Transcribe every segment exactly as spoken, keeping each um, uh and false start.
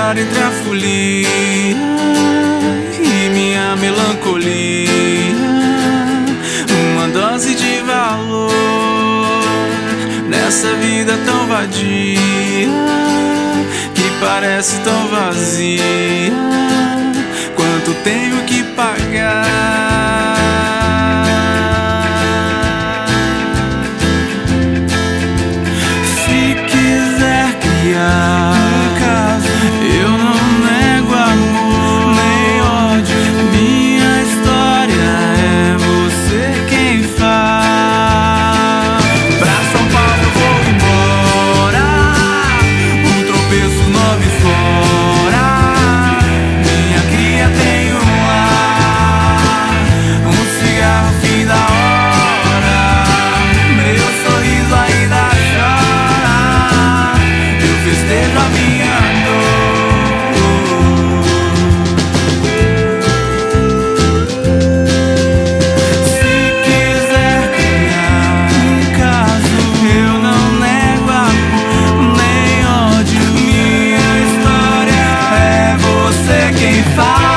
parar entre a folia e minha melancolia, uma dose de valor nessa vida tão vadia, que parece tão vazia. Quanto tenho que pagar? Se quiser criar um caso, eu não nego amor nem ódio. Minha história é você quem faz. Pra São Paulo eu vou embora, um tropeço, nove fora. Minha cria tem um lar, um cigarro, fim da hora. Meu sorriso ainda chora, eu festejo a minha dor. Se quiser criar um caso, eu não nego amor nem ódio. Minha história é você quem faz.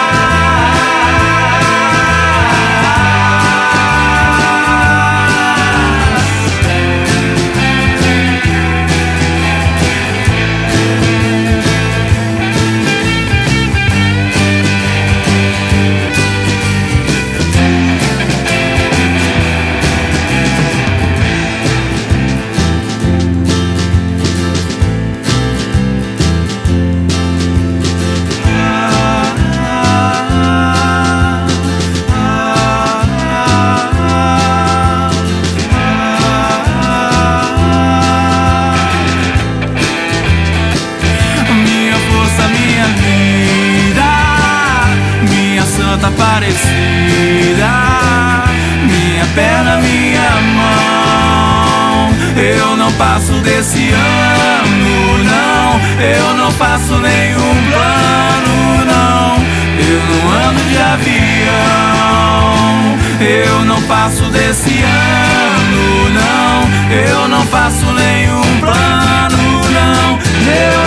Santa Aparecida, minha perna, minha mão. Eu não passo desse ano, não. Eu não faço nenhum plano, não. Eu não ando de avião. Eu não passo desse ano, não. Eu não faço nenhum plano, não. Eu